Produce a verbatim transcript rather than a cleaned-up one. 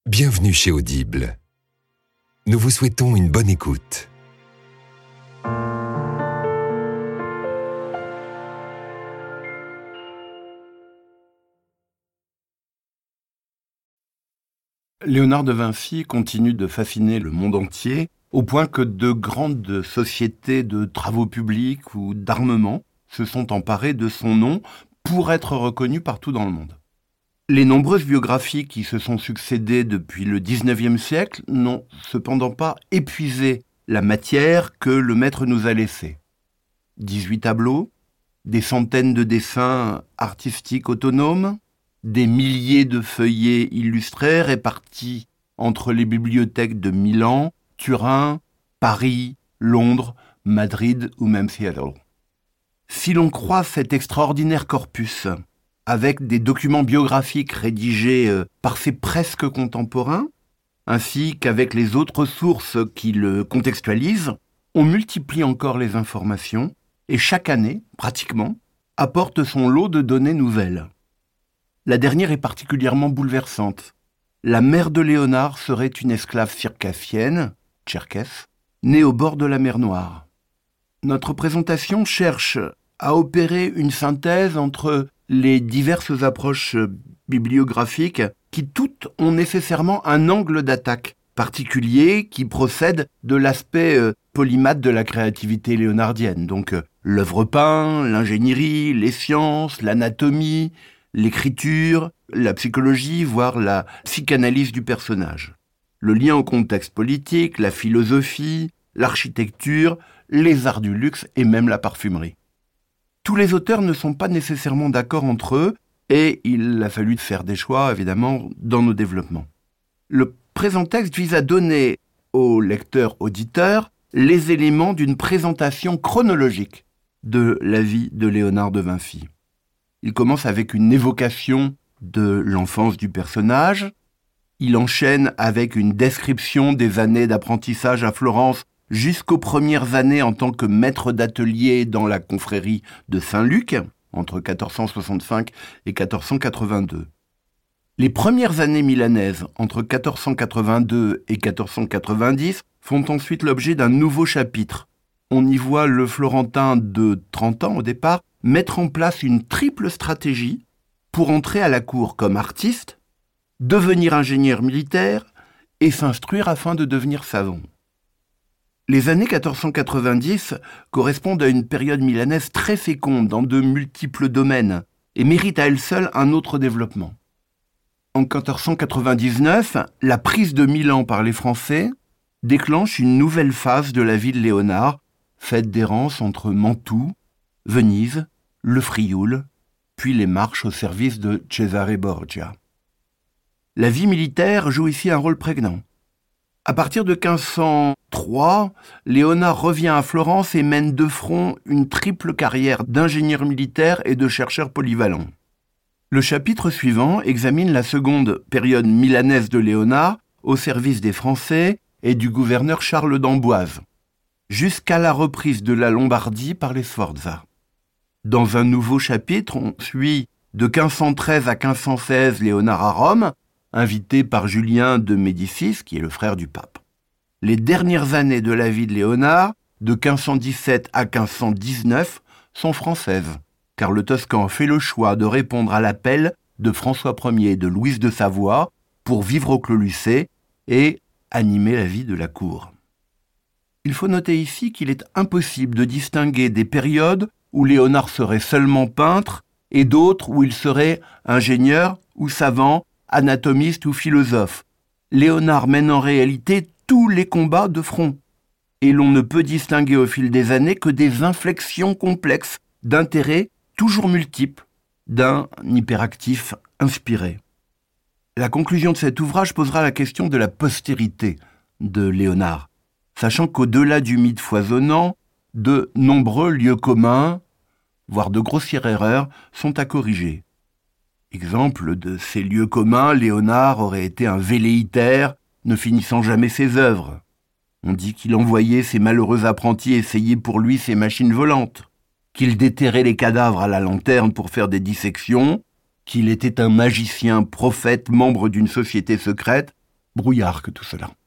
Bienvenue chez Audible. Nous vous souhaitons une bonne écoute. Léonard de Vinci continue de fasciner le monde entier, au point que de grandes sociétés de travaux publics ou d'armement se sont emparées de son nom pour être reconnues partout dans le monde. Les nombreuses biographies qui se sont succédées depuis le dix-neuvième siècle n'ont cependant pas épuisé la matière que le maître nous a laissée. dix-huit tableaux, des centaines de dessins artistiques autonomes, des milliers de feuillets illustrés répartis entre les bibliothèques de Milan, Turin, Paris, Londres, Madrid ou même Seattle. Si l'on croit cet extraordinaire corpus, avec des documents biographiques rédigés par ses presque contemporains, ainsi qu'avec les autres sources qui le contextualisent, on multiplie encore les informations et chaque année, pratiquement, apporte son lot de données nouvelles. La dernière est particulièrement bouleversante. La mère de Léonard serait une esclave circassienne, tcherkesse, née au bord de la mer Noire. Notre présentation cherche à opérer une synthèse entre les diverses approches bibliographiques qui toutes ont nécessairement un angle d'attaque particulier qui procède de l'aspect polymathe de la créativité léonardienne. Donc l'œuvre peinte, l'ingénierie, les sciences, l'anatomie, l'écriture, la psychologie, voire la psychanalyse du personnage. Le lien au contexte politique, la philosophie, l'architecture, les arts du luxe et même la parfumerie. Tous les auteurs ne sont pas nécessairement d'accord entre eux et il a fallu faire des choix, évidemment, dans nos développements. Le présent texte vise à donner aux lecteurs-auditeurs les éléments d'une présentation chronologique de la vie de Léonard de Vinci. Il commence avec une évocation de l'enfance du personnage. Il enchaîne avec une description des années d'apprentissage à Florence jusqu'aux premières années en tant que maître d'atelier dans la confrérie de Saint-Luc, entre quatorze cent soixante-cinq et quatorze cent quatre-vingt-deux. Les premières années milanaises, entre quatorze cent quatre-vingt-deux et quatorze cent quatre-vingt-dix, font ensuite l'objet d'un nouveau chapitre. On y voit le Florentin de trente ans au départ mettre en place une triple stratégie pour entrer à la cour comme artiste, devenir ingénieur militaire et s'instruire afin de devenir savant. Les années quatorze cent quatre-vingt-dix correspondent à une période milanaise très féconde dans de multiples domaines et méritent à elle seule un autre développement. En quatorze cent quatre-vingt-dix-neuf, la prise de Milan par les Français déclenche une nouvelle phase de la vie de Léonard, faite d'errance entre Mantoue, Venise, le Frioul, puis les marches au service de Cesare Borgia. La vie militaire joue ici un rôle prégnant. À partir de quinze cent trois, Léonard revient à Florence et mène de front une triple carrière d'ingénieur militaire et de chercheur polyvalent. Le chapitre suivant examine la seconde période milanaise de Léonard au service des Français et du gouverneur Charles d'Amboise, jusqu'à la reprise de la Lombardie par les Sforza. Dans un nouveau chapitre, on suit de quinze cent treize à quinze cent seize Léonard à Rome, invité par Julien de Médicis, qui est le frère du pape. Les dernières années de la vie de Léonard, de quinze cent dix-sept à quinze cent dix-neuf, sont françaises, car le Toscan fait le choix de répondre à l'appel de François Ier et de Louise de Savoie pour vivre au Clos Lucé et animer la vie de la cour. Il faut noter ici qu'il est impossible de distinguer des périodes où Léonard serait seulement peintre et d'autres où il serait ingénieur ou savant, anatomiste ou philosophe. Léonard mène en réalité tous les combats de front. Et l'on ne peut distinguer au fil des années que des inflexions complexes d'intérêts toujours multiples d'un hyperactif inspiré. La conclusion de cet ouvrage posera la question de la postérité de Léonard, sachant qu'au-delà du mythe foisonnant, de nombreux lieux communs, voire de grossières erreurs, sont à corriger. Exemple de ces lieux communs, Léonard aurait été un velléitaire, ne finissant jamais ses œuvres. On dit qu'il envoyait ses malheureux apprentis essayer pour lui ses machines volantes, qu'il déterrait les cadavres à la lanterne pour faire des dissections, qu'il était un magicien prophète membre d'une société secrète, brouillard que tout cela.